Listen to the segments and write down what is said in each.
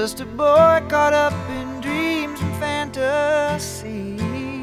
just a boy caught up in dreams and fantasies.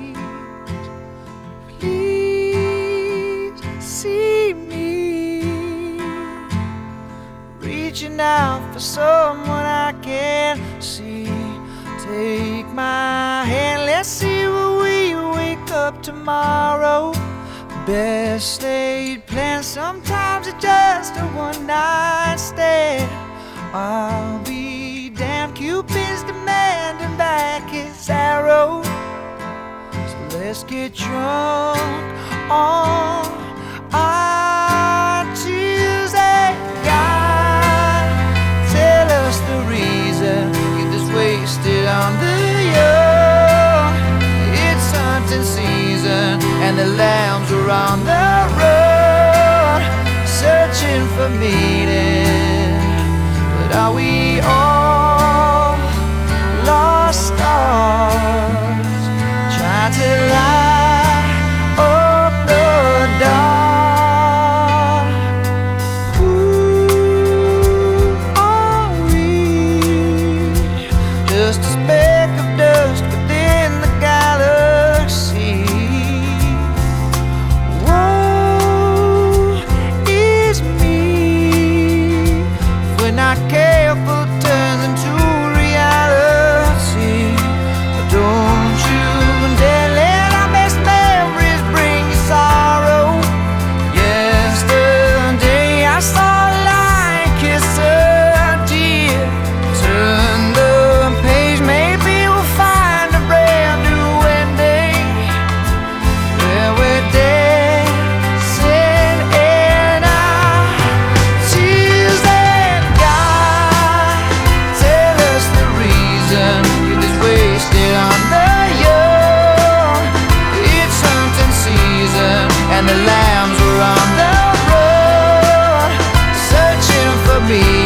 Please see me reaching out for someone I can't see. Take my hand, let's see where we wake up tomorrow. Best laid plans, sometimes it's just a one-night stand. I'll be damned, Cupid's demanding back his arrow. So let's get drunk on our Tuesday. God, tell us the reason get this wasted on the young. It's hunting season and the lambs are on the road, searching for meaning. But are we all lost stars trying to light up the dark? Who are we? Just a speck of dust within the galaxy. Woe is me if we're not careful, it turns into reality. Don't you dare let our best memories bring you sorrow. Yesterday I saw a lion kiss a deer. Turn the page, maybe we'll find a brand new ending where we're dancing in our Tuesday. God, tell us the reason youth is wasted on the young. It's hunting season and the lambs are on the road, searching for me.